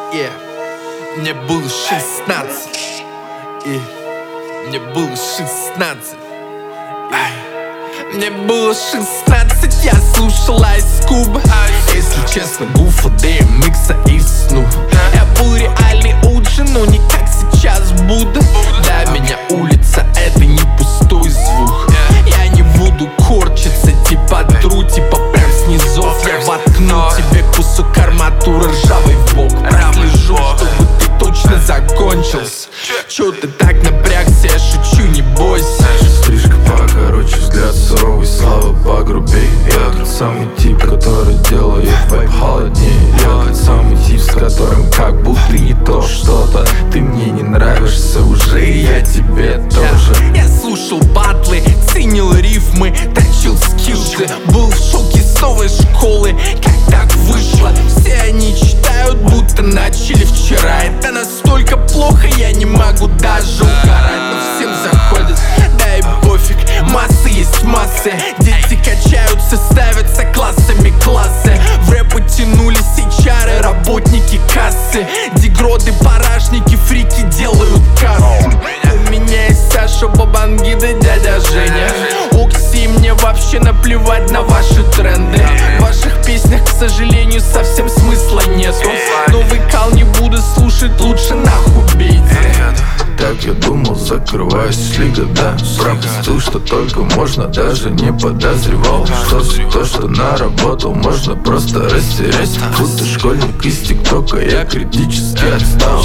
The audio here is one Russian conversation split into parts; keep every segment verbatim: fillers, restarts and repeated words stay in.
Yeah. Мне было шестнадцать, и мне было шестнадцать. Мне было шестнадцать, я слушал Ice Cube. Если честно, Гуфа, ди эм икс и Snoop. Я был реальный Оджи, но не как сейчас буду. Для меня улица — это не пустой звук. Я не буду корчиться, типа тру, типа прям снизов. Я воткну тебе кусок арматуры ржавый в бок. Прослежу, чтобы ты точно закончился. Чё ты так напрягся, я шучу, не бойся. Стрижка покороче, взгляд суровый, слава погрубей. Я тот самый тип, который делает вайб холоднее. Я тот самый тип, с которым как будто не то что-то. Ты мне не нравишься уже, и я тебе тоже. Я слушал батлы, ценил рифмы, точил скиллсы. Был в шоке с новой школы, как так вышло. Все они читают, будто начали вчера. Это настолько плохо, я не могу даже угорать. Но всем заходит, да и пофиг, массы есть массы. Дети качаются, ставятся классами классы. В рэп потянулись эйч ар, работники кассы. Дегроды, парашники, фрики делают кассу. У меня есть Саша, Бабангида, дядя Женя. Окси, мне вообще наплевать на ваши тренды. В ваших песнях, к сожалению, совсем смысла нету. Новый кал не буду слушать, лучше нахуй бейте. Так я думал, закрываюсь ли года. Пропустил, что только можно, даже не подозревал, что все то, что наработал, можно просто растерять. Будто школьник из тиктока, я критически отстал.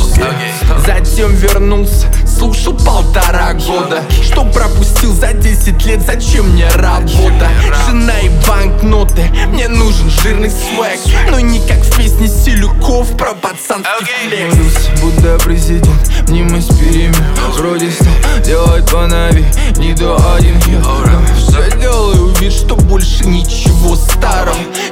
Затем вернулся, слушал полтора года. Что пропустил за десять лет, зачем мне работа? Жена и банкноты, мне нужен жирный свек. Но не как в песне Силюков про пацанский флекс. Будда президент, мнимость перемен. Вроде стал делать по Нави, не до один хит. Все делаю вид, что больше ничего старого.